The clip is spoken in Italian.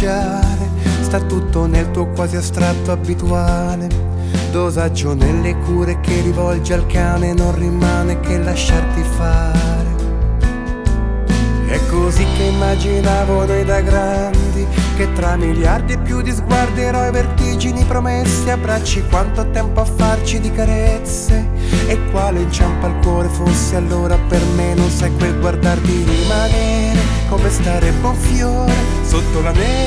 mangiare, sta tutto nel tuo quasi astratto abituale. Dosaggio nelle cure che rivolgi al cane, non rimane che lasciarti fare. È così che immaginavo noi da grandi, che tra miliardi e più di sguardi, eroi, vertigini, promesse, abbracci, quanto tempo a farci di carezze. E quale inciampo al cuore fosse allora per me, non sai quel guardarti rimanere, come stare buon fiore sotto la neve.